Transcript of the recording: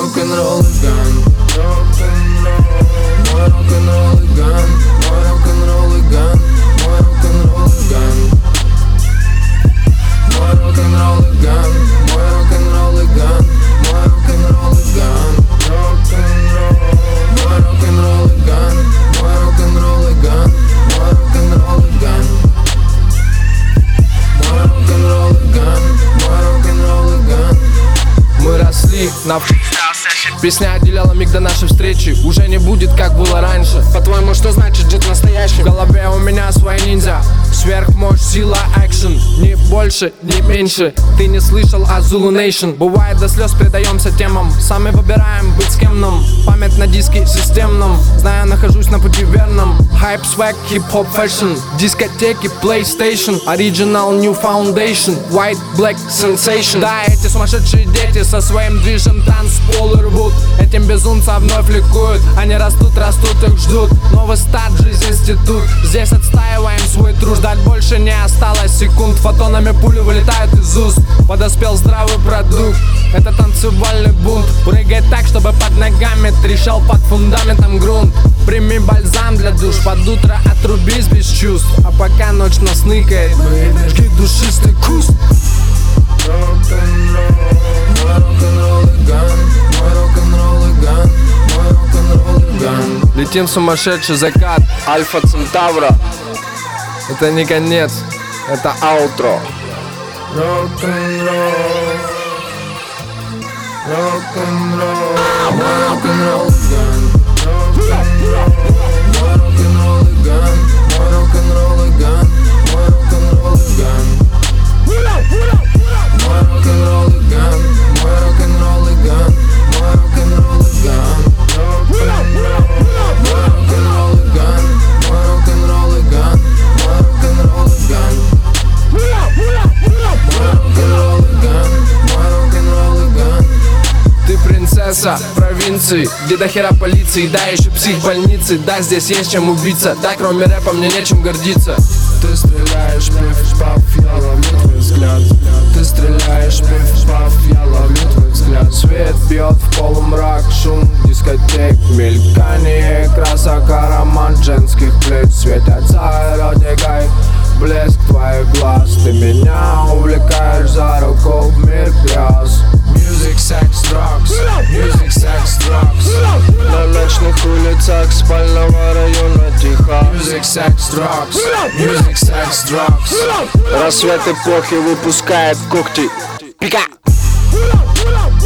рок-н-ролл и ган. Мой рок-н-ролл и ган. Мой рок-н-ролл и ган. Мой рок-н-ролл и ган. Мой рок-н-ролл и ган. Мой рок-н-ролл и ган. Мой рок-н-ролл и ган. Мой рок-н-ролл и ган. Мой рок-н-ролл и ган. Мой рок-н-ролл и ган. Мой рок-н-ролл и ган. Мой рок-н-ролл и ган. Мы росли на песня отделяла миг до нашей встречи. Уже не будет, как было раньше. По-твоему, что значит жить настоящим? В голове у меня свои ниндзя. Сверхмощь, сила, экшен. Ни больше, ни меньше. Ты не слышал о Zulu Nation. Бывает, до слез предаемся темам. Сами выбираем быть с кем нам. Память на диске системном. Знаю, нахожусь на пути верном. Хайп, свэг, хип-хоп, фэшн. Дискотеки, PlayStation. Original, new foundation. White, black, sensation. Да, эти сумасшедшие дети со своим движем танцполы рвут. Этим безумцам вновь ликуют. Они растут, их ждут. Новый старт, жизнь, институт. Здесь отстаиваем свой труд. Ждать больше не осталось секунд. Фотонами пули вылетают из уст. Подоспел здравый продукт. Это танцевальный бунт. Прыгай так, чтобы под ногами трещал под фундаментом грунт. Прими бальзам для душ. Под утро отрубись без чувств. А пока ночь нас ныкает, жги душистый куст. Летим в сумасшедший закат. Альфа Центавра. Это не конец, это аутро. Рок-н-ролл. Рок-н-ролл. Рок-н-ролл ган. Рок-н-ролл ган. Рок-н-ролл ган. Рок-н-ролл ган. Рок-н-ролл ган. Рок-н-ролл ган. Рок-н-ролл ган. Провинции, где до хера полиции, да, еще психбольницы. Да, здесь есть чем убиться, да, кроме рэпа мне нечем гордиться. Ты стреляешь, пиф-паф, я ловлю твой взгляд. Ты стреляешь, пиф-паф, я ловлю твой взгляд. Свет бьет в полумрак, шум дискотек, мелькание красок, аромат женских плеч. Светятся эротикой, блеск твоих глаз. Ты меня увлекаешь за руку в мир грез. Music, sex, drugs. Music, sex, drugs. На ночных улицах спального района тихо. Music, sex, drugs. Music, sex, drugs. Рассвет эпохи выпускает когти. Пика.